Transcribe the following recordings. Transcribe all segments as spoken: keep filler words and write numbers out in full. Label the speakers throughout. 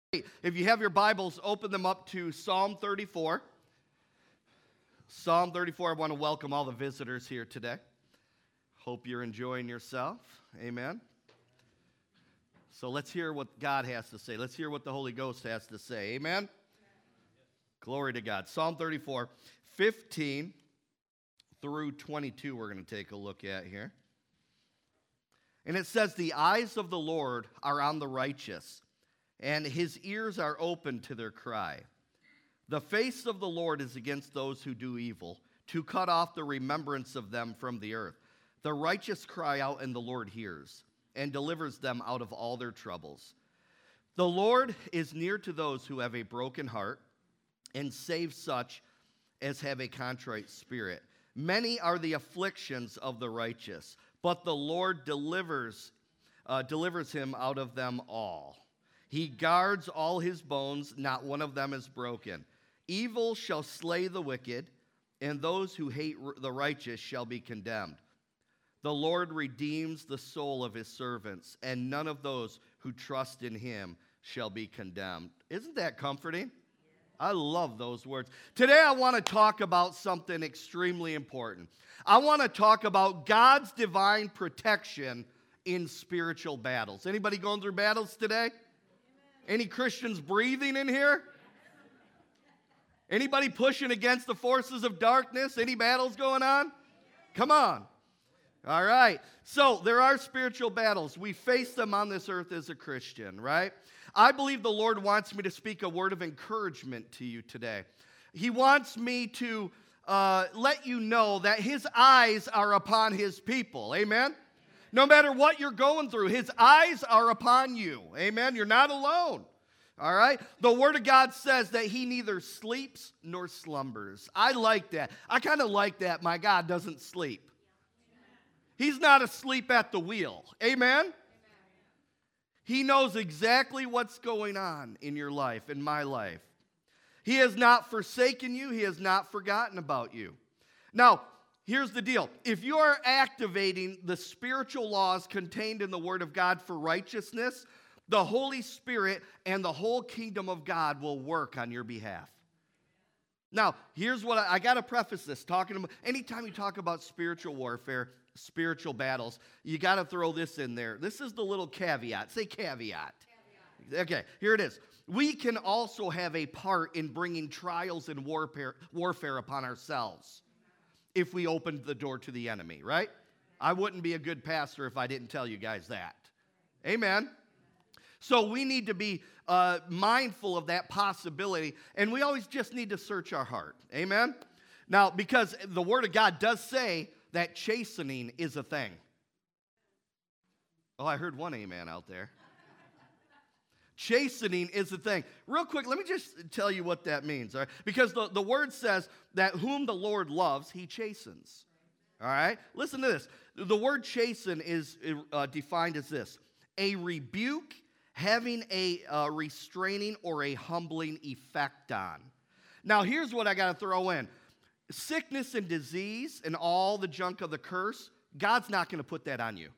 Speaker 1: If you have your Bibles, open them up to Psalm thirty-four. Psalm thirty-four, I want to welcome all the visitors here today. Hope you're enjoying yourself. Amen. So let's hear what God has to say. Let's hear what the Holy Ghost has to say. Amen. Glory to God. Psalm thirty-four, fifteen through twenty-two we're going to take a look at here. And it says, "The eyes of the Lord are on the righteous, and his ears are open to their cry. The face of the Lord is against those who do evil, to cut off the remembrance of them from the earth. The righteous cry out, and the Lord hears, and delivers them out of all their troubles. The Lord is near to those who have a broken heart, and saves such as have a contrite spirit. Many are the afflictions of the righteous, but the Lord delivers, uh, delivers him out of them all. He guards all his bones, not one of them is broken. Evil shall slay the wicked, and those who hate the righteous shall be condemned. The Lord redeems the soul of his servants, and none of those who trust in him shall be condemned." Isn't that comforting? I love those words. Today I want to talk about something extremely important. I want to talk about God's divine protection in spiritual battles. Anybody going through battles today? Any Christians breathing in here? Anybody pushing against the forces of darkness? Any battles going on? Come on. All right. So there are spiritual battles. We face them on this earth as a Christian, right? I believe the Lord wants me to speak a word of encouragement to you today. He wants me to uh, let you know that his eyes are upon his people. Amen? No matter what you're going through, his eyes are upon you. Amen? You're not alone. All right? The Word of God says that he neither sleeps nor slumbers. I like that. I kind of like that. My God doesn't sleep. He's not asleep at the wheel. Amen? He knows exactly what's going on in your life, in my life. He has not forsaken you. He has not forgotten about you. Now, here's the deal. If you are activating the spiritual laws contained in the Word of God for righteousness, the Holy Spirit and the whole kingdom of God will work on your behalf. Now, here's what I, I got to preface this. Talking about, anytime you talk about spiritual warfare, spiritual battles, you got to throw this in there. This is the little caveat. Say caveat. Caveat. Okay, here it is. We can also have a part in bringing trials and warfare, warfare upon ourselves if we opened the door to the enemy, right? I wouldn't be a good pastor if I didn't tell you guys that. Amen. So we need to be uh, mindful of that possibility, and we always just need to search our heart. Amen? Now, because the Word of God does say that chastening is a thing. Oh, I heard one amen out there. Chastening is a thing. Real quick, let me just tell you what that means. All right? Because the, the Word says that whom the Lord loves, he chastens. All right? Listen to this. The word chasten is uh, defined as this: a rebuke having a uh, restraining or a humbling effect on. Now, here's what I got to throw in. Sickness and disease and all the junk of the curse, God's not going to put that on you.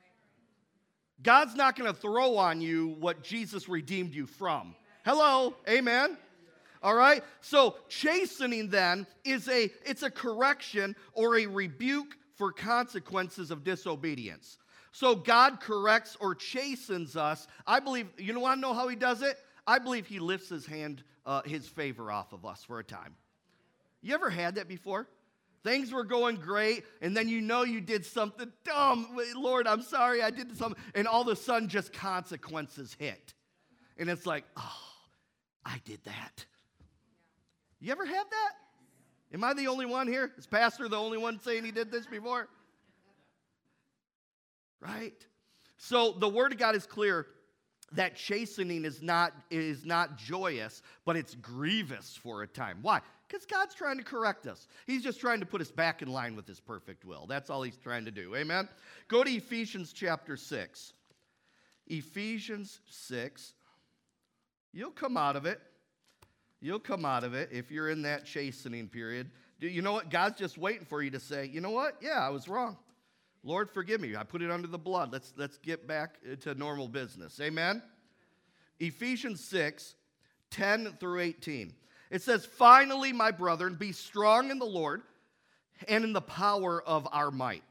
Speaker 1: God's not going to throw on you what Jesus redeemed you from. Hello, amen? All right? So chastening then is a, it's a correction or a rebuke for consequences of disobedience. So God corrects or chastens us. I believe, you know, want to know how he does it? I believe he lifts his hand, uh, his favor off of us for a time. You ever had that before? Things were going great, and then you know you did something dumb. Lord, I'm sorry, I did something. And all of a sudden, just consequences hit. And it's like, oh, I did that. You ever had that? Am I the only one here? Is Pastor the only one saying he did this before? Right? So the Word of God is clear that chastening is not, is not joyous, but it's grievous for a time. Why? Because God's trying to correct us. He's just trying to put us back in line with his perfect will. That's all he's trying to do. Amen? Go to Ephesians chapter six. Ephesians six. You'll come out of it. You'll come out of it if you're in that chastening period. Do you know what? God's just waiting for you to say, you know what? Yeah, I was wrong. Lord, forgive me. I put it under the blood. Let's, let's get back to normal business. Amen? Ephesians six, ten through eighteen. It says, "Finally, my brethren, be strong in the Lord and in the power of our might."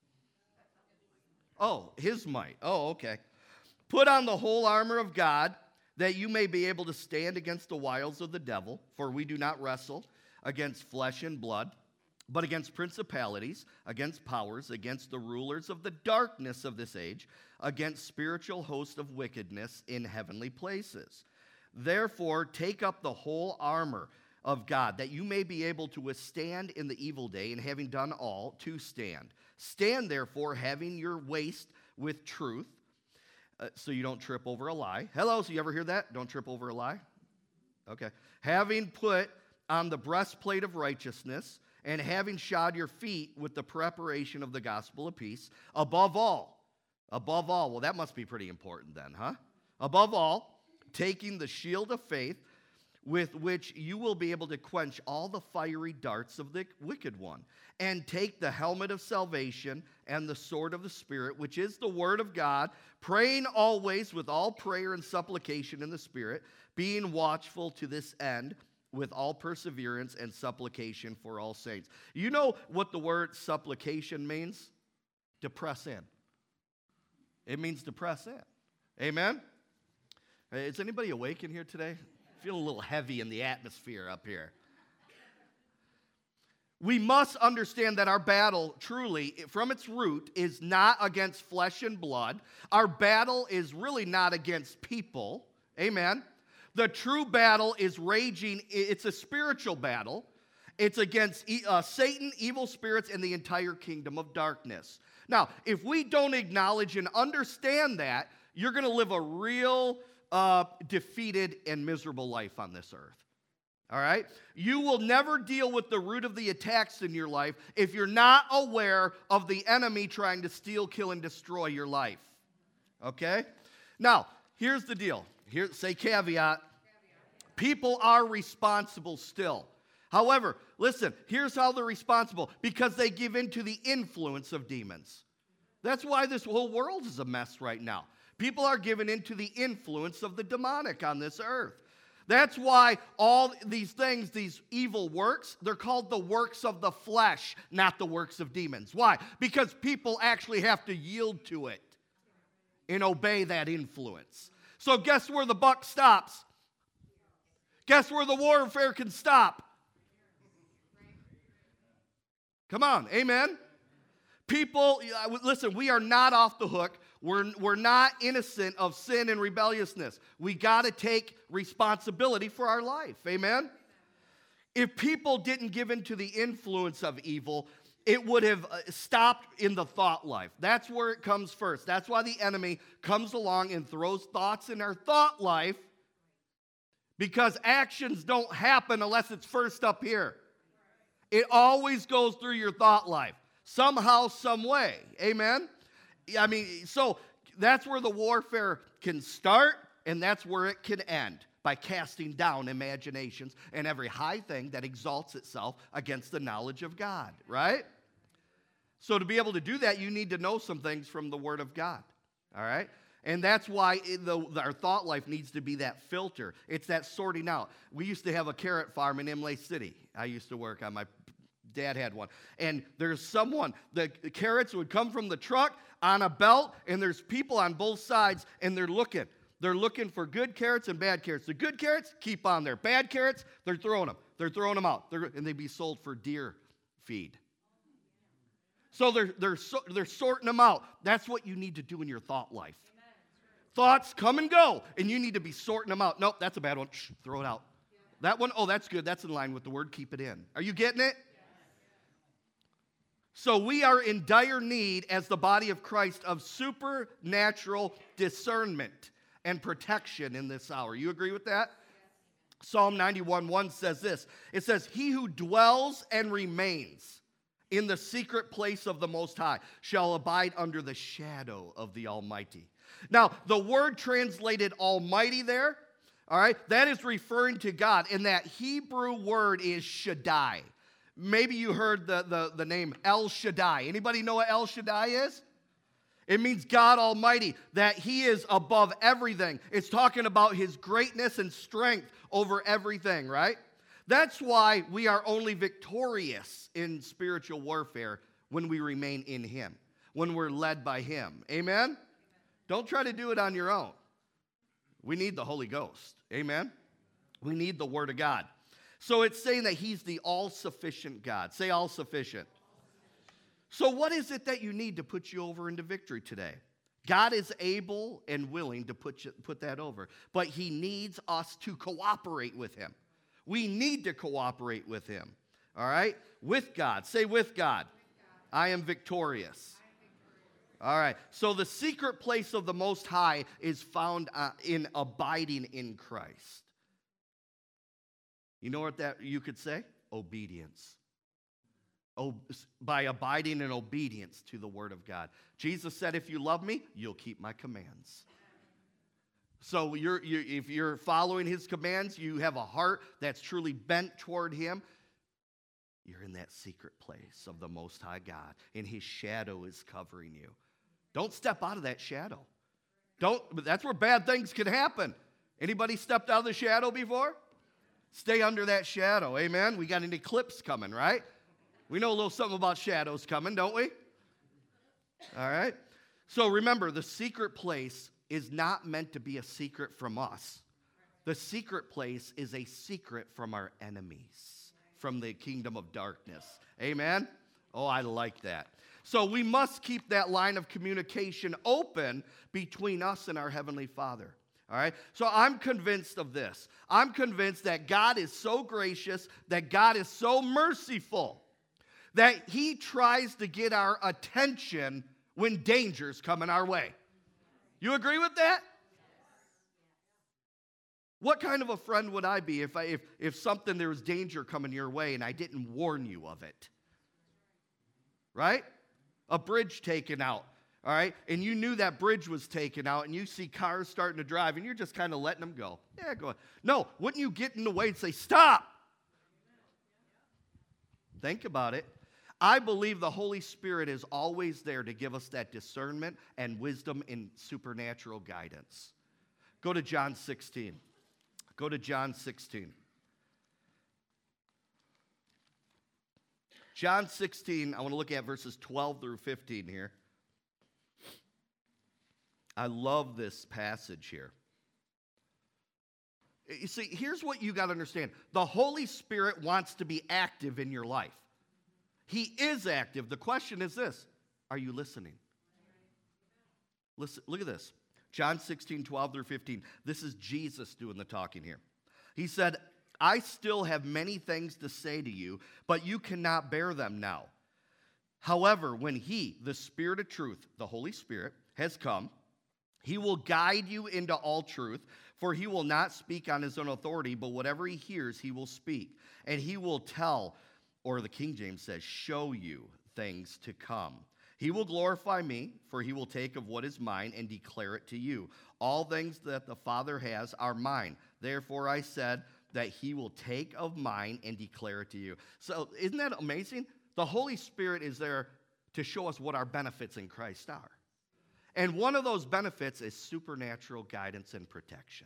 Speaker 1: Oh, his might. Oh, okay. "Put on the whole armor of God, that you may be able to stand against the wiles of the devil. For we do not wrestle against flesh and blood, but against principalities, against powers, against the rulers of the darkness of this age, against spiritual hosts of wickedness in heavenly places. Therefore, take up the whole armor of God, that you may be able to withstand in the evil day, and having done all, to stand. Stand, therefore, having your waist with truth, uh, so you don't trip over a lie." Hello, so you ever hear that? Don't trip over a lie? Okay. "Having put on the breastplate of righteousness, and having shod your feet with the preparation of the gospel of peace. Above all," above all, well, that must be pretty important then, huh? "Above all, taking the shield of faith, with which you will be able to quench all the fiery darts of the wicked one. And take the helmet of salvation and the sword of the Spirit, which is the word of God, praying always with all prayer and supplication in the Spirit, being watchful to this end with all perseverance and supplication for all saints." You know what the word supplication means? To press in. It means to press in. Amen? Is anybody awake in here today? I feel a little heavy in the atmosphere up here. We must understand that our battle, truly, from its root, is not against flesh and blood. Our battle is really not against people. Amen? The true battle is raging. It's a spiritual battle. It's against uh, Satan, evil spirits, and the entire kingdom of darkness. Now, if we don't acknowledge and understand that, you're going to live a real uh, defeated and miserable life on this earth. All right? You will never deal with the root of the attacks in your life if you're not aware of the enemy trying to steal, kill, and destroy your life. Okay? Now, here's the deal. Here, say caveat. People are responsible still. However, listen, here's how they're responsible. Because they give in to the influence of demons. That's why this whole world is a mess right now. People are given into the influence of the demonic on this earth. That's why all these things, these evil works, they're called the works of the flesh, not the works of demons. Why? Because people actually have to yield to it and obey that influence. So guess where the buck stops? Guess where the warfare can stop? Come on, amen? People, listen, we are not off the hook. We're, we're not innocent of sin and rebelliousness. We got to take responsibility for our life, amen? If people didn't give in to the influence of evil, it would have stopped in the thought life. That's where it comes first. That's why the enemy comes along and throws thoughts in our thought life, because actions don't happen unless it's first up here. It always goes through your thought life, somehow, some way. Amen? I mean, so that's where the warfare can start, and that's where it can end, by casting down imaginations and every high thing that exalts itself against the knowledge of God, right? So to be able to do that, you need to know some things from the Word of God, all right? And that's why the, our thought life needs to be that filter. It's that sorting out. We used to have a carrot farm in Imlay City. I used to work on, my dad had one. And there's someone, the carrots would come from the truck on a belt, and there's people on both sides, and they're looking. They're looking for good carrots and bad carrots. The good carrots, keep on there. Bad carrots, they're throwing them. They're throwing them out. They're, and they'd be sold for deer feed. So they're, they're, so, they're sorting them out. That's what you need to do in your thought life. Thoughts come and go, and you need to be sorting them out. Nope, that's a bad one. Shh, throw it out. That one, oh, that's good. That's in line with the word. Keep it in. Are you getting it? So we are in dire need as the body of Christ of supernatural discernment and protection in this hour. You agree with that? Psalm ninety-one one says this. It says, "He who dwells and remains in the secret place of the Most High shall abide under the shadow of the Almighty." Now, the word translated Almighty there, all right, that is referring to God. And that Hebrew word is Shaddai. Maybe you heard the, the, the name El Shaddai. Anybody know what El Shaddai is? It means God Almighty, that he is above everything. It's talking about his greatness and strength over everything, right? That's why we are only victorious in spiritual warfare when we remain in him, when we're led by him. Amen? Amen. Don't try to do it on your own. We need the Holy Ghost. Amen? We need the Word of God. So it's saying that he's the all-sufficient God. Say all-sufficient. So what is it that you need to put you over into victory today? God is able and willing to put, you, put that over. But he needs us to cooperate with him. We need to cooperate with him. All right? With God. Say with God. With God. I am victorious. All right. So the secret place of the Most High is found uh, in abiding in Christ. You know what that you could say? Obedience. Oh, by abiding in obedience to the Word of God. Jesus said, if you love me, you'll keep my commands. So you're, you're, if you're following his commands, you have a heart that's truly bent toward him, you're in that secret place of the Most High God, and his shadow is covering you. Don't step out of that shadow. Don't. That's where bad things can happen. Anybody stepped out of the shadow before? Stay under that shadow, amen? We got an eclipse coming, right? We know a little something about shadows coming, don't we? All right. So remember, the secret place is not meant to be a secret from us. The secret place is a secret from our enemies, from the kingdom of darkness. Amen? Oh, I like that. So we must keep that line of communication open between us and our Heavenly Father. All right? So I'm convinced of this. I'm convinced that God is so gracious, that God is so merciful, that he tries to get our attention when danger's coming our way. You agree with that? What kind of a friend would I be if I, if, if something, there was danger coming your way and I didn't warn you of it? Right? A bridge taken out, all right? And you knew that bridge was taken out, and you see cars starting to drive, and you're just kind of letting them go. Yeah, go on. No, wouldn't you get in the way and say, stop? Think about it. I believe the Holy Spirit is always there to give us that discernment and wisdom and supernatural guidance. Go to John sixteen. Go to John sixteen. John sixteen, I want to look at verses twelve through fifteen here. I love this passage here. You see, here's what you got to understand. The Holy Spirit wants to be active in your life. He is active. The question is this: are you listening? Listen, look at this. John sixteen, twelve through fifteen. This is Jesus doing the talking here. He said, I still have many things to say to you, but you cannot bear them now. However, when he, the Spirit of truth, the Holy Spirit, has come, he will guide you into all truth, for he will not speak on his own authority, but whatever he hears, he will speak. And he will tell, or the King James says, show you things to come. He will glorify me, for he will take of what is mine and declare it to you. All things that the Father has are mine. Therefore I said that he will take of mine and declare it to you. So isn't that amazing? The Holy Spirit is there to show us what our benefits in Christ are. And one of those benefits is supernatural guidance and protection.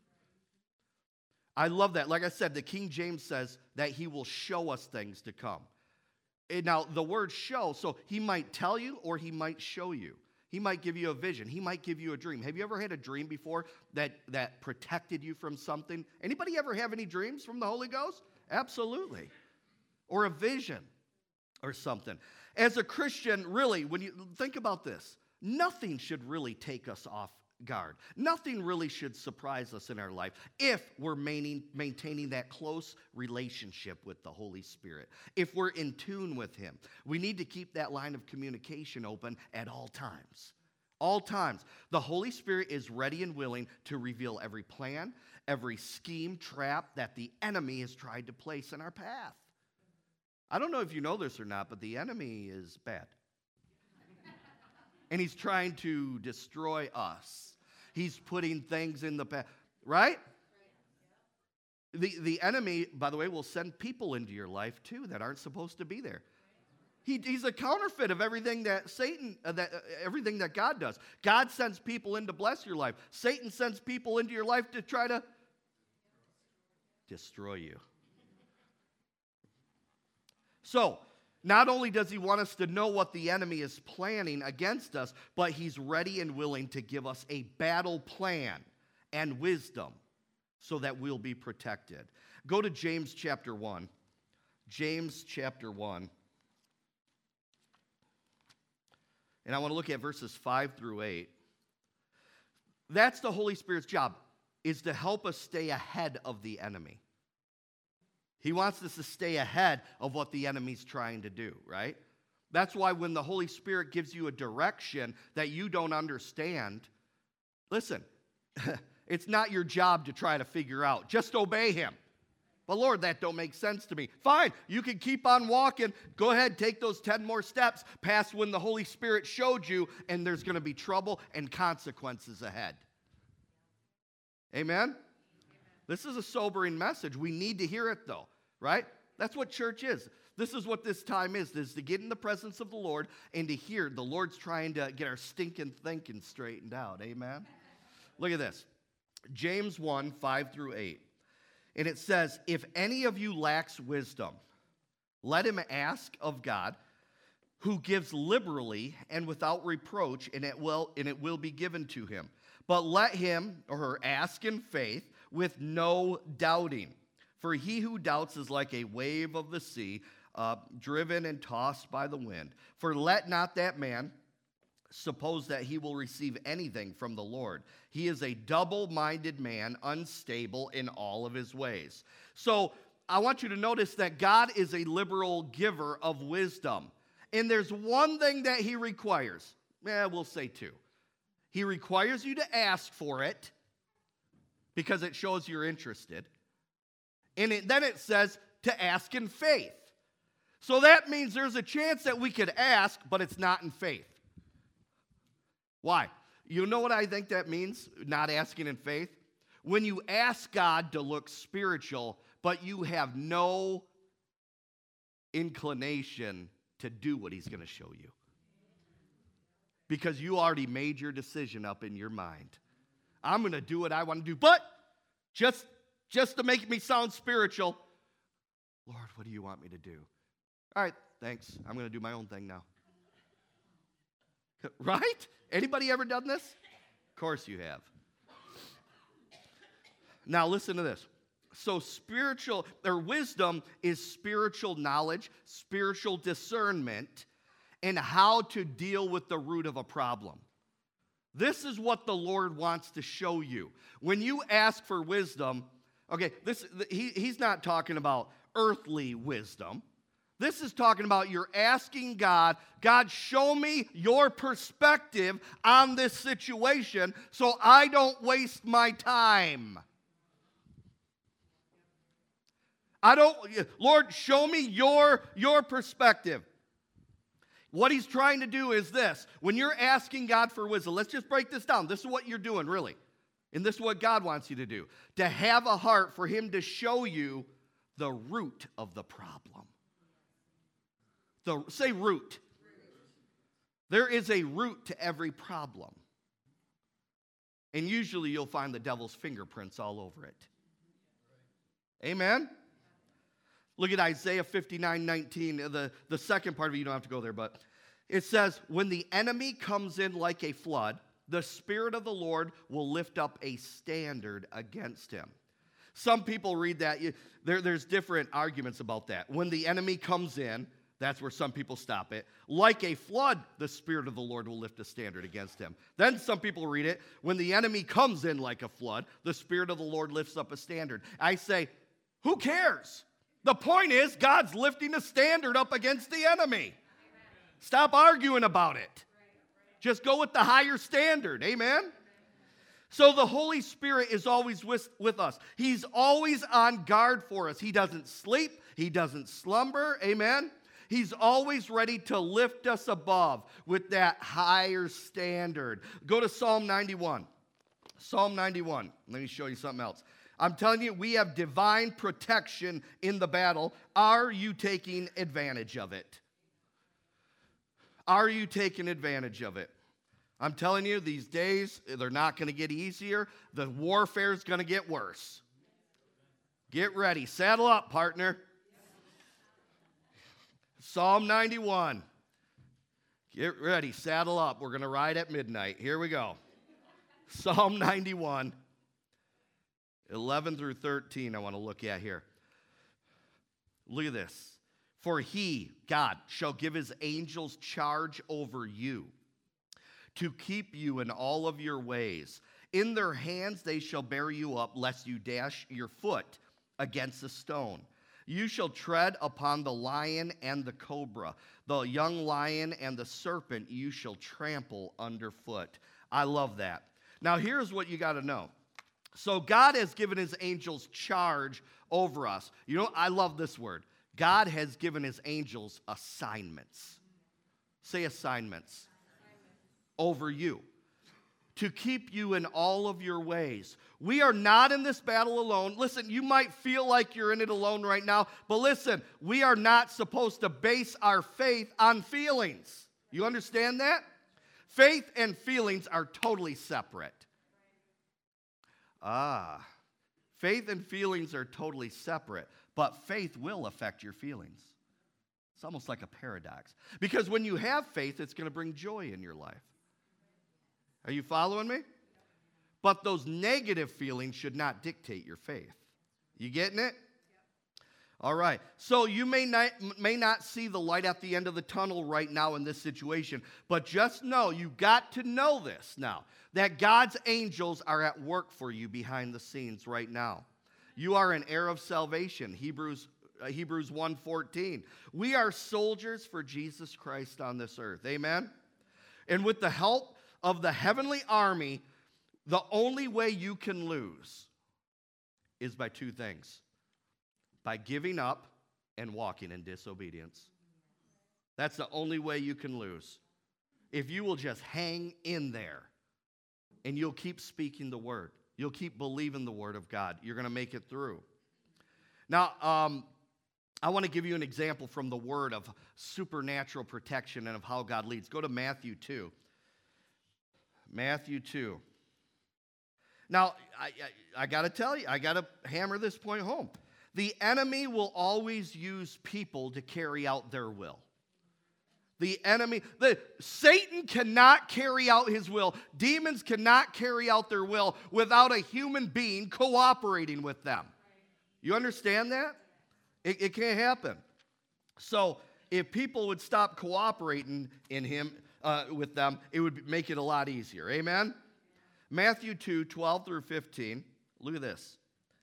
Speaker 1: I love that. Like I said, the King James says that he will show us things to come. And now, the word show, so he might tell you or he might show you. He might give you a vision. He might give you a dream. Have you ever had a dream before that, that protected you from something? Anybody ever have any dreams from the Holy Ghost? Absolutely. Or a vision or something. As a Christian, really, when you think about this, nothing should really take us off guard. Nothing really should surprise us in our life if we're maintaining that close relationship with the Holy Spirit. If we're in tune with him, we need to keep that line of communication open at all times. All times. The Holy Spirit is ready and willing to reveal every plan, every scheme, trap that the enemy has tried to place in our path. I don't know if you know this or not, but the enemy is bad. And he's trying to destroy us. He's putting things in the past, right? The, the enemy, by the way, will send people into your life, too, that aren't supposed to be there. He, he's a counterfeit of everything that Satan, uh, that, uh, everything that God does. God sends people in to bless your life. Satan sends people into your life to try to destroy you. So, not only does he want us to know what the enemy is planning against us, but he's ready and willing to give us a battle plan and wisdom so that we'll be protected. Go to James chapter one. James chapter one. And I want to look at verses five through eight. That's the Holy Spirit's job, is to help us stay ahead of the enemy. He wants us to stay ahead of what the enemy's trying to do, right? That's why when the Holy Spirit gives you a direction that you don't understand, listen, it's not your job to try to figure out. Just obey him. But Lord, that don't make sense to me. Fine, you can keep on walking. Go ahead, take those ten more steps past when the Holy Spirit showed you, and there's going to be trouble and consequences ahead. Amen? This is a sobering message. We need to hear it, though, right? That's what church is. This is what this time is, is to get in the presence of the Lord and to hear the Lord's trying to get our stinking thinking straightened out. Amen? Look at this. James one, five through eight. And it says, if any of you lacks wisdom, let him ask of God, who gives liberally and without reproach, and it will, and it will be given to him. But let him or her ask in faith with no doubting. For he who doubts is like a wave of the sea, uh, driven and tossed by the wind. For let not that man suppose that he will receive anything from the Lord. He is a double-minded man, unstable in all of his ways. So I want you to notice that God is a liberal giver of wisdom. And there's one thing that he requires. Eh, we'll say two. He requires you to ask for it because it shows you're interested. And it, then it says to ask in faith. So that means there's a chance that we could ask, but it's not in faith. Why? You know what I think that means, not asking in faith? When you ask God to look spiritual, but you have no inclination to do what he's going to show you. Because you already made your decision up in your mind. I'm going to do what I want to do, but just, just to make me sound spiritual, Lord, what do you want me to do? All right, thanks. I'm going to do my own thing now. Right? Anybody ever done this? Of course you have. Now listen to this. So spiritual, or wisdom is spiritual knowledge, spiritual discernment, and how to deal with the root of a problem. This is what the Lord wants to show you. When you ask for wisdom, okay, this he, he's not talking about earthly wisdom. This is talking about you're asking God, God, show me your perspective on this situation so I don't waste my time. I don't, Lord, show me your, your perspective. What he's trying to do is this. When you're asking God for wisdom, let's just break this down. This is what you're doing, really. And this is what God wants you to do. To have a heart for him to show you the root of the problem. The, say root. There is a root to every problem. And usually you'll find the devil's fingerprints all over it. Amen? Look at Isaiah fifty-nine nineteen. The, the second part of it, you don't have to go there, but it says, when the enemy comes in like a flood, the Spirit of the Lord will lift up a standard against him. Some people read that. You, there, there's different arguments about that. When the enemy comes in, that's where some people stop it. Like a flood, the Spirit of the Lord will lift a standard against him. Then some people read it, when the enemy comes in like a flood, the Spirit of the Lord lifts up a standard. I say, who cares? The point is, God's lifting a standard up against the enemy. Stop arguing about it. Just go with the higher standard. Amen? So the Holy Spirit is always with, with us. He's always on guard for us. He doesn't sleep. He doesn't slumber. Amen? He's always ready to lift us above with that higher standard. Go to Psalm ninety-one. Psalm ninety-one. Let me show you something else. I'm telling you, we have divine protection in the battle. Are you taking advantage of it? Are you taking advantage of it? I'm telling you, these days, they're not going to get easier. The warfare is going to get worse. Get ready. Saddle up, partner. Psalm ninety-one. Get ready. Saddle up. We're going to ride at midnight. Here we go. Psalm ninety-one, eleven through thirteen, I want to look at here. Look at this. For he, God, shall give his angels charge over you, to keep you in all of your ways. In their hands they shall bear you up, lest you dash your foot against a stone. You shall tread upon the lion and the cobra, the young lion and the serpent you shall trample underfoot. I love that. Now here's what you got to know. So God has given his angels charge over us. You know, I love this word. God has given his angels assignments. Say assignments. Over you, to keep you in all of your ways. We are not in this battle alone. Listen, you might feel like you're in it alone right now, but listen, we are not supposed to base our faith on feelings. You understand that? Faith and feelings are totally separate. Ah, faith and feelings are totally separate, but faith will affect your feelings. It's almost like a paradox. Because when you have faith, it's going to bring joy in your life. Are you following me? But those negative feelings should not dictate your faith. You getting it? Yep. All right. So you may not, may not see the light at the end of the tunnel right now in this situation, but just know, you got to know this now, that God's angels are at work for you behind the scenes right now. You are an heir of salvation, Hebrews uh, Hebrews one fourteen. We are soldiers for Jesus Christ on this earth. Amen? And with the help of the heavenly army, the only way you can lose is by two things. By giving up and walking in disobedience. That's the only way you can lose. If you will just hang in there and you'll keep speaking the word, you'll keep believing the word of God, you're going to make it through. Now, um, I want to give you an example from the word of supernatural protection and of how God leads. Go to Matthew two. Matthew two. Now, I, I, I got to tell you, I got to hammer this point home. The enemy will always use people to carry out their will. The enemy, the, Satan cannot carry out his will. Demons cannot carry out their will without a human being cooperating with them. You understand that? It, it can't happen. So if people would stop cooperating in him, Uh, with them, it would make it a lot easier. Amen? Matthew two, twelve through fifteen. Look at this.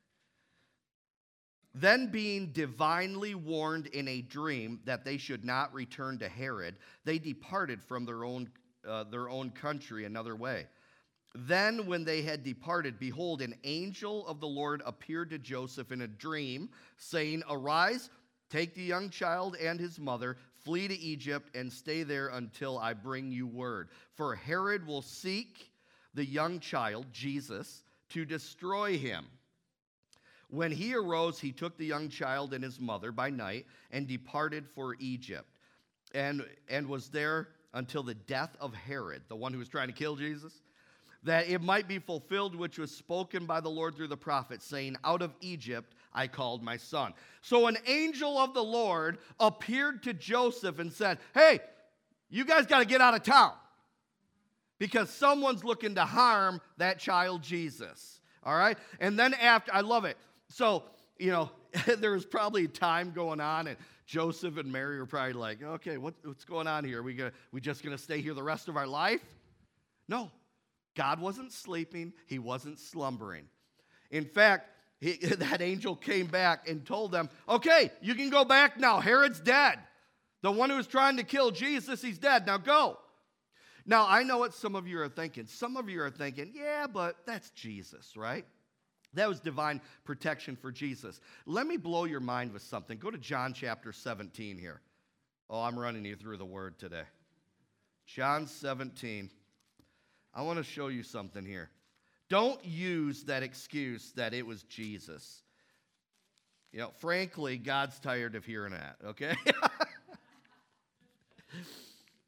Speaker 1: Then being divinely warned in a dream that they should not return to Herod, they departed from their own, uh, their own country another way. Then when they had departed, behold, an angel of the Lord appeared to Joseph in a dream, saying, Arise, take the young child and his mother, flee to Egypt, and stay there until I bring you word. For Herod will seek the young child, Jesus, to destroy him. When he arose, he took the young child and his mother by night and departed for Egypt, and, and was there until the death of Herod, the one who was trying to kill Jesus, that it might be fulfilled which was spoken by the Lord through the prophet, saying, Out of Egypt I called my son. So an angel of the Lord appeared to Joseph and said, Hey, you guys got to get out of town because someone's looking to harm that child Jesus. All right? And then after, I love it. So, you know, there was probably time going on, and Joseph and Mary were probably like, okay, what, what's going on here? Are we, gonna, we just going to stay here the rest of our life? No. God wasn't sleeping. He wasn't slumbering. In fact, he, that angel came back and told them, okay, you can go back now. Herod's dead. The one who was trying to kill Jesus, he's dead. Now go. Now, I know what some of you are thinking. Some of you are thinking, yeah, but that's Jesus, right? That was divine protection for Jesus. Let me blow your mind with something. Go to John chapter seventeen here. Oh, I'm running you through the word today. John seventeen. I want to show you something here. Don't use that excuse that it was Jesus. You know, frankly, God's tired of hearing that, okay?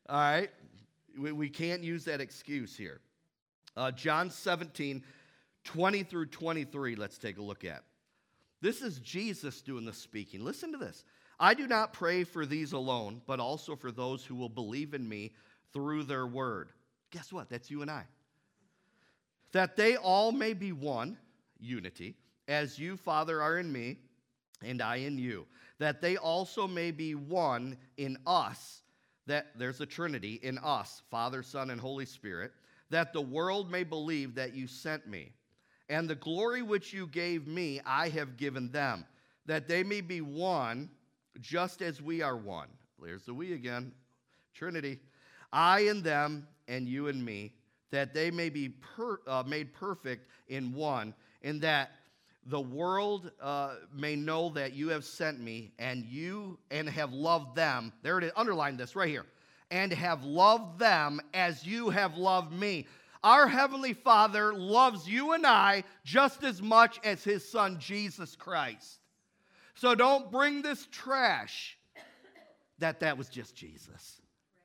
Speaker 1: All right? We, we can't use that excuse here. Uh, John seventeen, twenty through twenty-three, let's take a look at. This is Jesus doing the speaking. Listen to this. I do not pray for these alone, but also for those who will believe in me through their word. Guess what? That's you and I. That they all may be one, unity, as you, Father, are in me, and I in you. That they also may be one in us, that there's a Trinity, in us, Father, Son, and Holy Spirit, that the world may believe that you sent me. And the glory which you gave me, I have given them, that they may be one, just as we are one. There's the we again, Trinity. I and them, and you and me, that they may be per, uh, made perfect in one, and that the world uh, may know that you have sent me, and you and have loved them. There it is. Underline this right here. And have loved them as you have loved me. Our Heavenly Father loves you and I just as much as His Son, Jesus Christ. So don't bring this trash that that was just Jesus.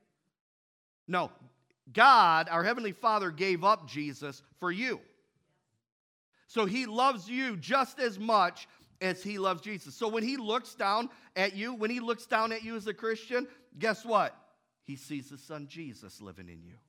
Speaker 1: No, God, our Heavenly Father, gave up Jesus for you. So He loves you just as much as He loves Jesus. So when He looks down at you, when He looks down at you as a Christian, guess what? He sees His Son Jesus living in you.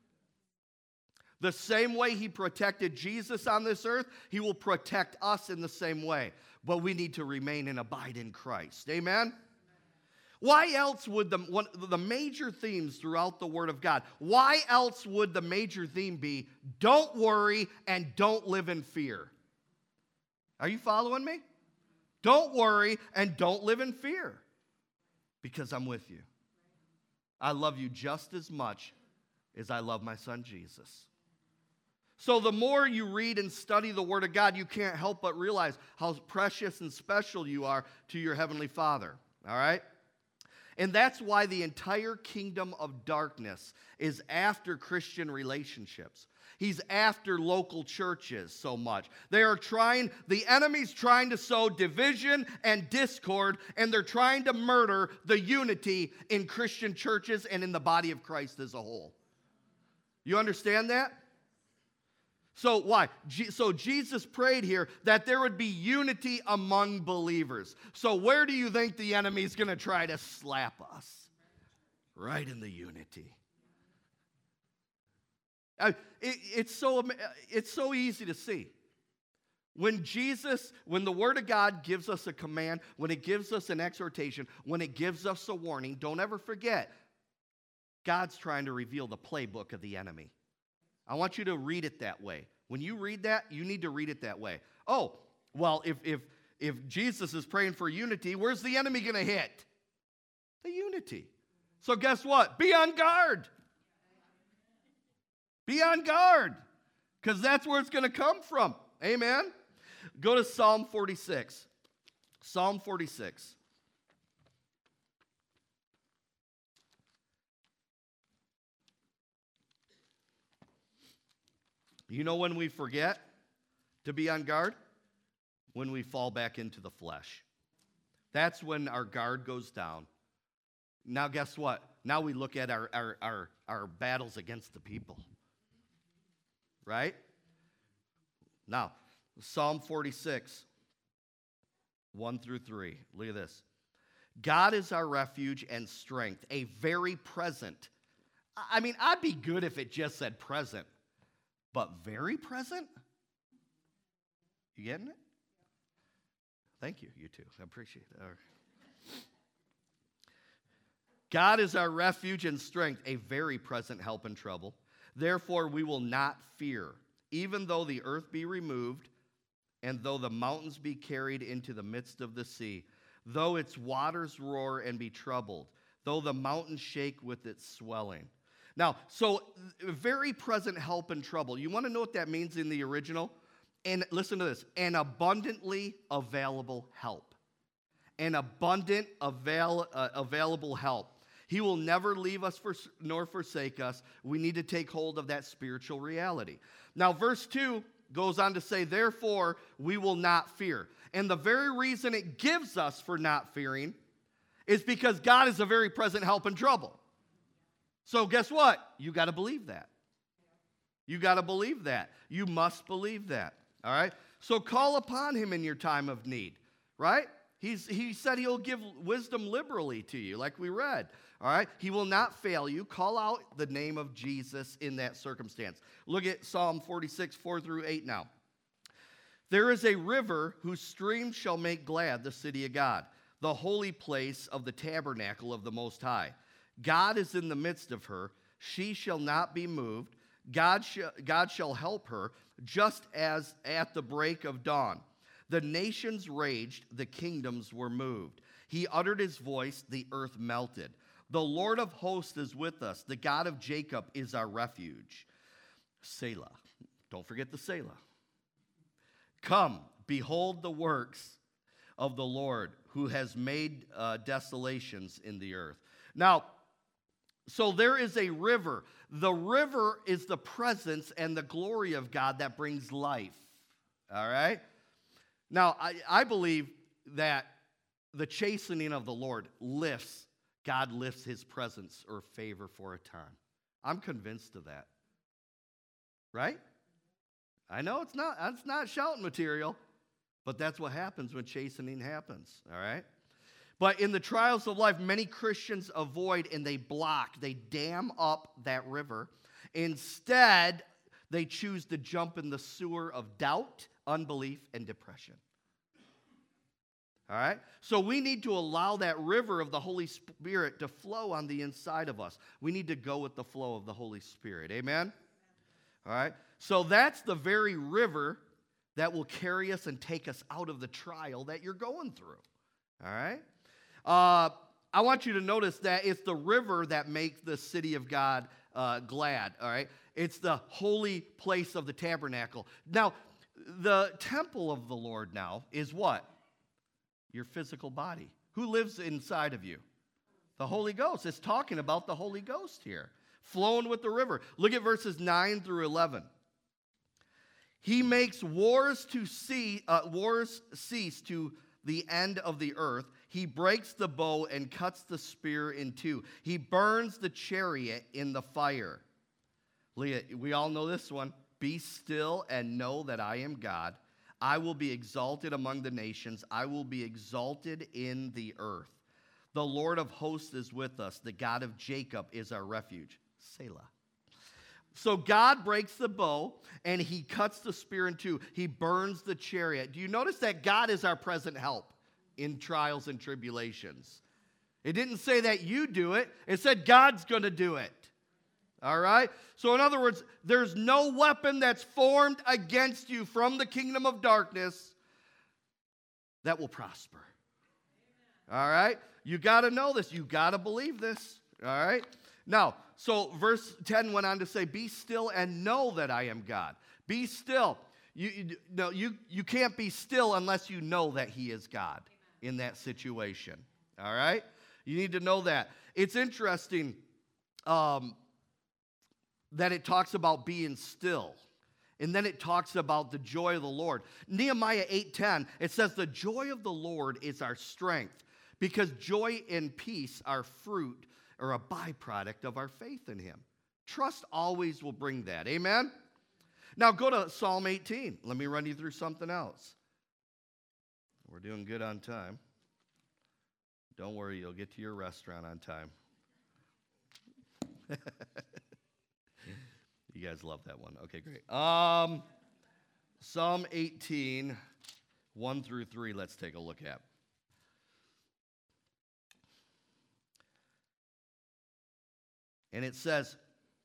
Speaker 1: The same way He protected Jesus on this earth, He will protect us in the same way. But we need to remain and abide in Christ. Amen? Why else would the, one, the major themes throughout the Word of God, why else would the major theme be, don't worry and don't live in fear? Are you following me? Don't worry and don't live in fear. Because I'm with you. I love you just as much as I love my Son Jesus. So the more you read and study the Word of God, you can't help but realize how precious and special you are to your Heavenly Father. All right? And that's why the entire kingdom of darkness is after Christian relationships. He's after local churches so much. They are trying, the enemy's trying to sow division and discord, and they're trying to murder the unity in Christian churches and in the body of Christ as a whole. You understand that? So why? So Jesus prayed here that there would be unity among believers. So where do you think the enemy's going to try to slap us? Right in the unity. Uh, it, it's so it's so easy to see. When Jesus, when the Word of God gives us a command, when it gives us an exhortation, when it gives us a warning, don't ever forget, God's trying to reveal the playbook of the enemy. I want you to read it that way. When you read that, you need to read it that way. Oh, well, if if if Jesus is praying for unity, where's the enemy going to hit? The unity. So guess what? Be on guard. Be on guard, because that's where it's going to come from. Amen? Go to Psalm forty-six. Psalm forty-six. You know when we forget to be on guard? When we fall back into the flesh. That's when our guard goes down. Now guess what? Now we look at our, our, our, our battles against the people. Right? Now, Psalm forty-six, one through three. Look at this. God is our refuge and strength, a very present. I mean, I'd be good if it just said present. But very present? You getting it? Thank you, you too. I appreciate that. Right. God is our refuge and strength, a very present help in trouble. Therefore, we will not fear, even though the earth be removed, and though the mountains be carried into the midst of the sea, though its waters roar and be troubled, though the mountains shake with its swelling. Now, so very present help in trouble. You want to know what that means in the original? And listen to this, an abundantly available help. An abundant avail, uh, available help. He will never leave us for, nor forsake us. We need to take hold of that spiritual reality. Now, verse two goes on to say, therefore, we will not fear. And the very reason it gives us for not fearing is because God is a very present help in trouble. So guess what? You got to believe that. You got to believe that. You must believe that. All right? So call upon him in your time of need, right? He's, he said he'll give wisdom liberally to you, like we read. All right? He will not fail you. Call out the name of Jesus in that circumstance. Look at Psalm forty-six, four through eight now. There is a river whose streams shall make glad the city of God, the holy place of the tabernacle of the Most High. God is in the midst of her. She shall not be moved. God, sh- God shall help her, just as at the break of dawn. The nations raged, the kingdoms were moved. He uttered his voice, the earth melted. The Lord of hosts is with us. The God of Jacob is our refuge. Selah. Don't forget the Selah. Come, behold the works of the Lord, who has made uh, desolations in the earth. Now, so there is a river. The river is the presence and the glory of God that brings life. All right? Now, I, I believe that the chastening of the Lord lifts, God lifts his presence or favor for a time. I'm convinced of that. Right? I know it's not, it's not shouting material, but that's what happens when chastening happens, all right? But in the trials of life, many Christians avoid and they block, they dam up that river. Instead, they choose to jump in the sewer of doubt, unbelief, and depression. All right? So we need to allow that river of the Holy Spirit to flow on the inside of us. We need to go with the flow of the Holy Spirit. Amen? All right? So that's the very river that will carry us and take us out of the trial that you're going through. All right? Uh, I want you to notice that it's the river that makes the city of God uh, glad. All right? It's the holy place of the tabernacle. Now, the temple of the Lord now is what? Your physical body. Who lives inside of you? The Holy Ghost. It's talking about the Holy Ghost here, flowing with the river. Look at verses nine through eleven. He makes wars to see, uh, wars cease to the end of the earth. He breaks the bow and cuts the spear in two. He burns the chariot in the fire. Leah, we all know this one. Be still and know that I am God. I will be exalted among the nations. I will be exalted in the earth. The Lord of hosts is with us. The God of Jacob is our refuge. Selah. So God breaks the bow and he cuts the spear in two. He burns the chariot. Do you notice that God is our present help in trials and tribulations? It didn't say that you do it. It said God's going to do it. All right? So in other words, there's no weapon that's formed against you from the kingdom of darkness that will prosper. All right? You got to know this. You got to believe this. All right? Now, so verse ten went on to say, be still and know that I am God. Be still. You, you, no, you, you can't be still unless you know that he is God in that situation. All right? You need to know that. It's interesting um, that it talks about being still. And then it talks about the joy of the Lord. Nehemiah eight ten, it says, the joy of the Lord is our strength, because joy and peace are fruit or a byproduct of our faith in him. Trust always will bring that. Amen? Now go to Psalm eighteen. Let me run you through something else. We're doing good on time. Don't worry, you'll get to your restaurant on time. You guys love that one. Okay, great. Um, Psalm eighteen, one through three, let's take a look at. And it says,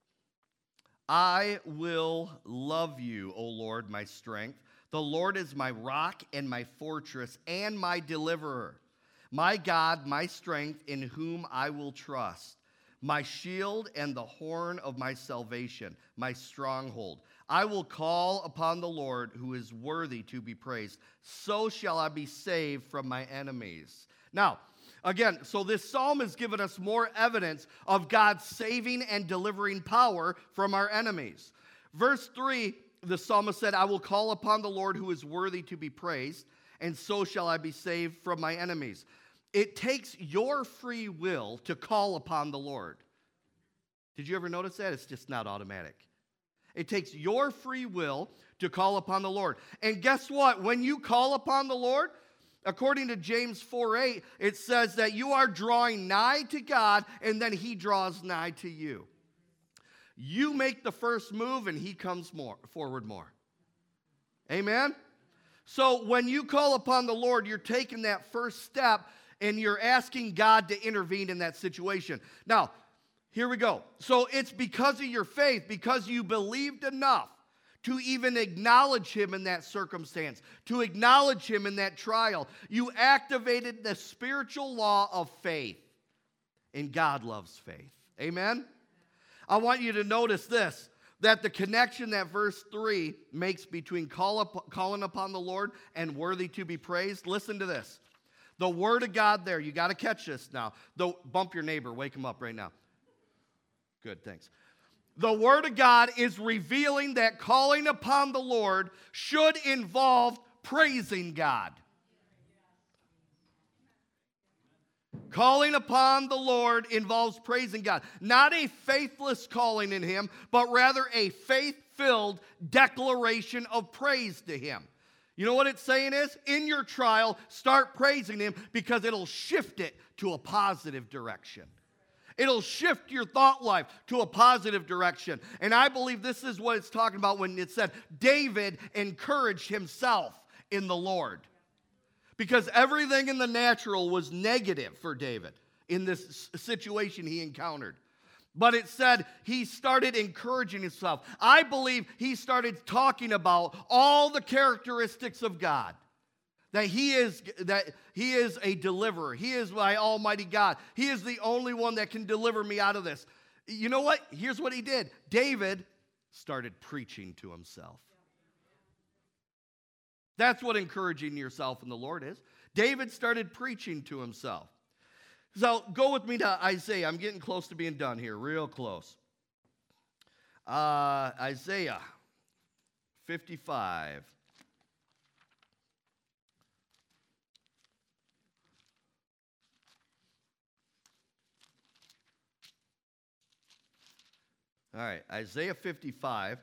Speaker 1: I will love you, O Lord, my strength. The Lord is my rock and my fortress and my deliverer. My God, my strength, in whom I will trust. My shield and the horn of my salvation, my stronghold. I will call upon the Lord, who is worthy to be praised. So shall I be saved from my enemies. Now, again, so this psalm has given us more evidence of God's saving and delivering power from our enemies. Verse three, the psalmist said, I will call upon the Lord who is worthy to be praised, and so shall I be saved from my enemies. It takes your free will to call upon the Lord. Did you ever notice that? It's just not automatic. It takes your free will to call upon the Lord. And guess what? When you call upon the Lord, according to James four eight, it says that you are drawing nigh to God, and then he draws nigh to you. You make the first move, and he comes more forward more. Amen? So when you call upon the Lord, you're taking that first step, and you're asking God to intervene in that situation. Now, here we go. So it's because of your faith, because you believed enough to even acknowledge him in that circumstance, to acknowledge him in that trial. You activated the spiritual law of faith, and God loves faith. Amen? I want you to notice this, that the connection that verse three makes between call up, calling upon the Lord and worthy to be praised. Listen to this. The word of God there, you got to catch this now. The, bump your neighbor, wake him up right now. Good, thanks. The word of God is revealing that calling upon the Lord should involve praising God. Calling upon the Lord involves praising God. Not a faithless calling in him, but rather a faith-filled declaration of praise to him. You know what it's saying is? In your trial, start praising him because it'll shift it to a positive direction. It'll shift your thought life to a positive direction. And I believe this is what it's talking about when it said David encouraged himself in the Lord. Because everything in the natural was negative for David in this situation he encountered. But it said he started encouraging himself. I believe he started talking about all the characteristics of God. That he is that he is a deliverer. He is my almighty God. He is the only one that can deliver me out of this. You know what? Here's what he did. David started preaching to himself. That's what encouraging yourself in the Lord is. David started preaching to himself. So go with me to Isaiah. I'm getting close to being done here, real close. Uh, Isaiah fifty-five. All right, Isaiah fifty-five,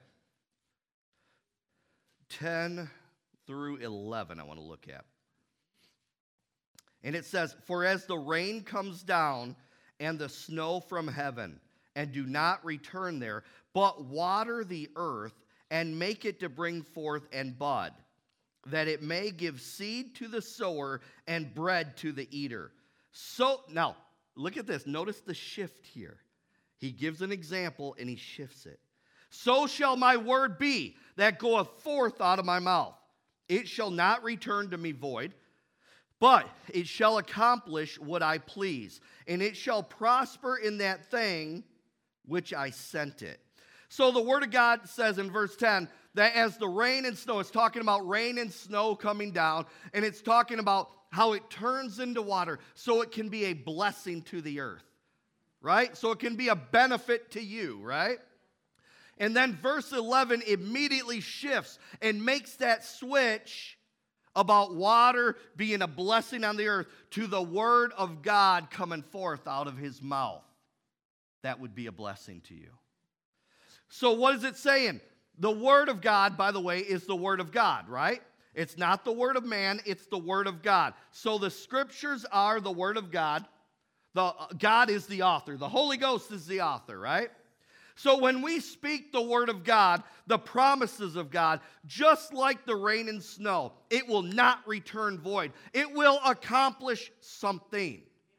Speaker 1: ten through eleven I want to look at. And it says, "For as the rain comes down and the snow from heaven, and do not return there, but water the earth and make it to bring forth and bud, that it may give seed to the sower and bread to the eater. So," now, look at this. Notice the shift here. He gives an example and he shifts it. "So shall my word be that goeth forth out of my mouth. It shall not return to me void, but it shall accomplish what I please, and it shall prosper in that thing which I sent it." So the word of God says in verse ten that as the rain and snow, it's talking about rain and snow coming down, and it's talking about how it turns into water so it can be a blessing to the earth. Right? So it can be a benefit to you, right? And then verse eleven immediately shifts and makes that switch about water being a blessing on the earth to the word of God coming forth out of his mouth. That would be a blessing to you. So what is it saying? The word of God, by the way, is the word of God, right? It's not the word of man, it's the word of God. So the scriptures are the word of God. The, God is the author. The Holy Ghost is the author, right? So when we speak the word of God, the promises of God, just like the rain and snow, it will not return void. It will accomplish something.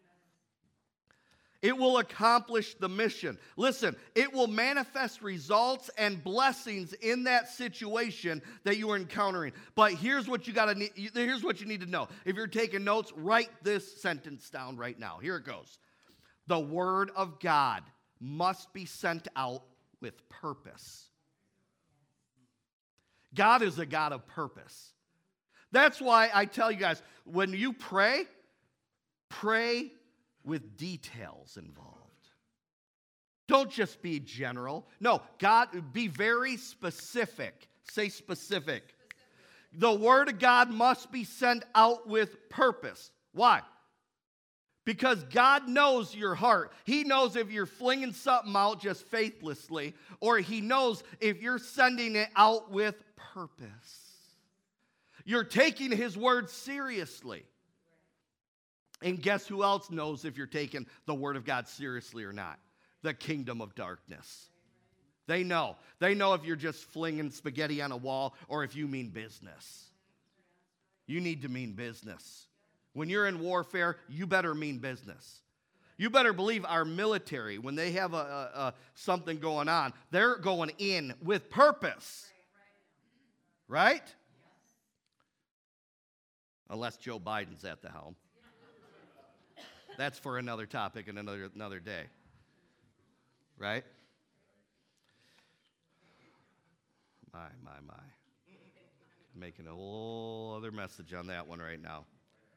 Speaker 1: It will accomplish the mission. Listen, it will manifest results and blessings in that situation that you are encountering. But here's what you got to here's what you need to know. If you're taking notes, write this sentence down right now. Here it goes. The word of God must be sent out with purpose. God is a God of purpose. That's why I tell you guys, when you pray, pray with details involved. Don't just be general. No, God, be very specific. Say specific. Specific. The word of God must be sent out with purpose. Why? Because God knows your heart. He knows if you're flinging something out just faithlessly, or He knows if you're sending it out with purpose. You're taking His word seriously. And guess who else knows if you're taking the word of God seriously or not? The kingdom of darkness. They know. They know if you're just flinging spaghetti on a wall or if you mean business. You need to mean business. When you're in warfare, you better mean business. You better believe our military, when they have a, a, a something going on, they're going in with purpose. Right? Unless Joe Biden's at the helm. That's for another topic and another, another day. Right? My, my, my. Making a whole other message on that one right now.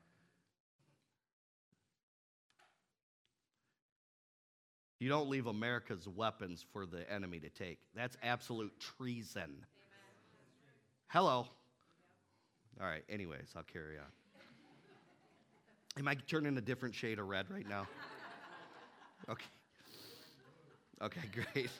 Speaker 1: You don't leave America's weapons for the enemy to take. That's absolute treason. Amen. Hello. All right, anyways, I'll carry on. Am I turning a different shade of red right now? Okay. Okay, great.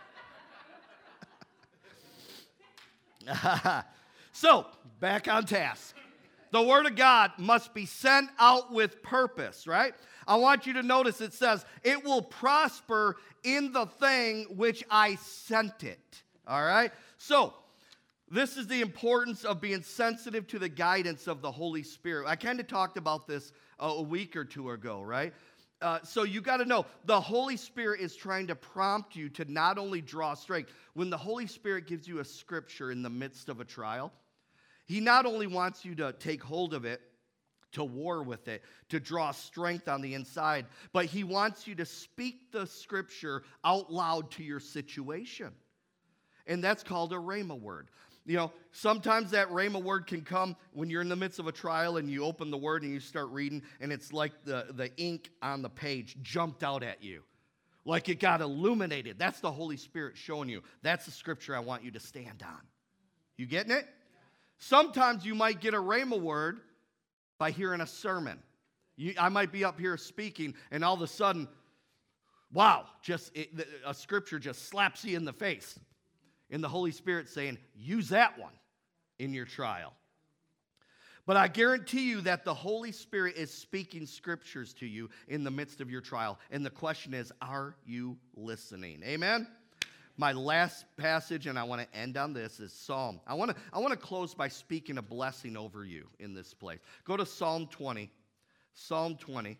Speaker 1: So, back on task. The Word of God must be sent out with purpose, right? I want you to notice it says, it will prosper in the thing which I sent it, all right? So, this is the importance of being sensitive to the guidance of the Holy Spirit. I kind of talked about this uh, a week or two ago, right? Uh, so you got to know, the Holy Spirit is trying to prompt you to not only draw strength. When the Holy Spirit gives you a scripture in the midst of a trial, He not only wants you to take hold of it, to war with it, to draw strength on the inside, but He wants you to speak the scripture out loud to your situation. And that's called a rhema word. You know, sometimes that rhema word can come when you're in the midst of a trial and you open the word and you start reading, and it's like the, the ink on the page jumped out at you. Like it got illuminated. That's the Holy Spirit showing you. That's the scripture I want you to stand on. You getting it? Sometimes you might get a rhema word by hearing a sermon. You, I might be up here speaking, and all of a sudden, wow, just it, a scripture just slaps you in the face. And the Holy Spirit saying, use that one in your trial. But I guarantee you that the Holy Spirit is speaking scriptures to you in the midst of your trial. And the question is, are you listening? Amen? My last passage, and I want to end on this, is Psalm. I want to I want to close by speaking a blessing over you in this place. Go to Psalm twenty. Psalm twenty.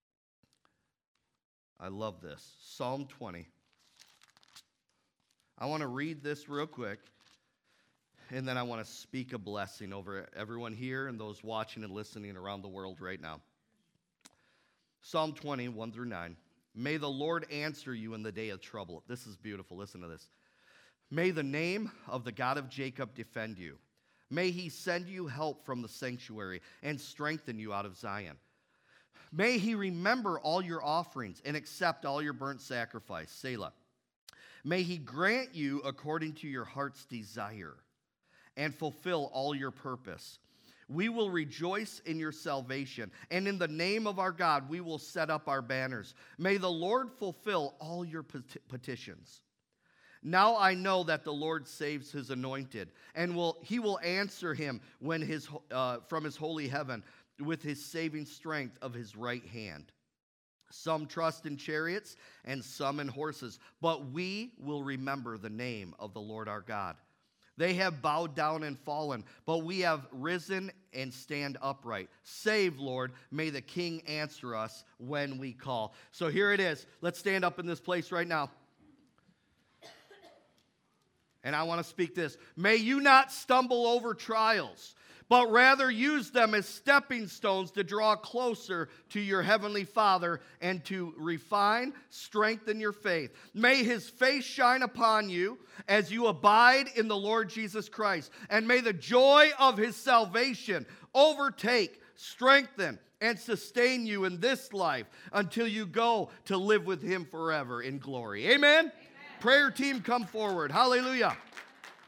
Speaker 1: I love this. Psalm twenty. I want to read this real quick, and then I want to speak a blessing over everyone here and those watching and listening around the world right now. Psalm twenty, one through nine. May the Lord answer you in the day of trouble. This is beautiful. Listen to this. May the name of the God of Jacob defend you. May He send you help from the sanctuary and strengthen you out of Zion. May He remember all your offerings and accept all your burnt sacrifice. Selah. May He grant you according to your heart's desire and fulfill all your purpose. We will rejoice in your salvation, and in the name of our God, we will set up our banners. May the Lord fulfill all your peti- petitions. Now I know that the Lord saves His anointed, and will He will answer him when his uh, from His holy heaven with His saving strength of His right hand. Some trust in chariots and some in horses, but we will remember the name of the Lord our God. They have bowed down and fallen, but we have risen and stand upright. Save, Lord. May the King answer us when we call. So here it is. Let's stand up in this place right now. And I want to speak this. May you not stumble over trials, but rather use them as stepping stones to draw closer to your heavenly Father and to refine, strengthen your faith. May His face shine upon you as you abide in the Lord Jesus Christ, and may the joy of His salvation overtake, strengthen, and sustain you in this life until you go to live with Him forever in glory. Amen? Amen. Prayer team, come forward. Hallelujah.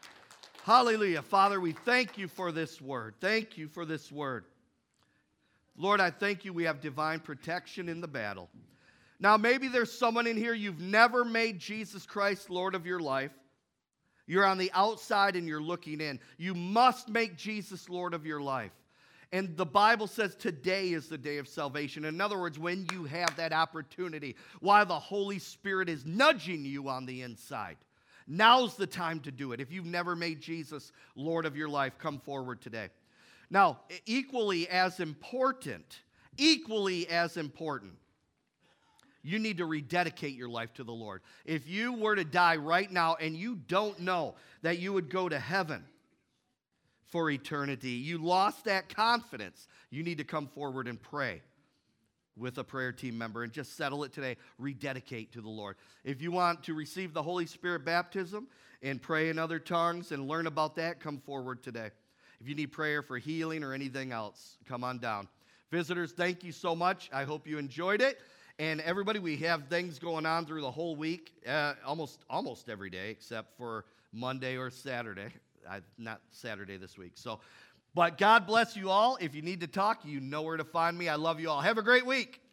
Speaker 1: Hallelujah. Father, we thank you for this word. Thank you for this word. Lord, I thank you we have divine protection in the battle. Now, maybe there's someone in here, you've never made Jesus Christ Lord of your life. You're on the outside and you're looking in. You must make Jesus Lord of your life. And the Bible says today is the day of salvation. In other words, when you have that opportunity, while the Holy Spirit is nudging you on the inside, now's the time to do it. If you've never made Jesus Lord of your life, come forward today. Now, equally as important, equally as important, you need to rededicate your life to the Lord. If you were to die right now and you don't know that you would go to heaven for eternity, you lost that confidence, you need to come forward and pray with a prayer team member and just settle it today. Rededicate to the Lord. If you want to receive the Holy Spirit baptism and pray in other tongues and learn about that, come forward today. If you need prayer for healing or anything else, come on down. Visitors, thank you so much. I hope you enjoyed it. And everybody, we have things going on through the whole week, uh, almost almost every day, except for Monday or Saturday. I, not Saturday this week. So, but God bless you all. If you need to talk, you know where to find me. I love you all. Have a great week.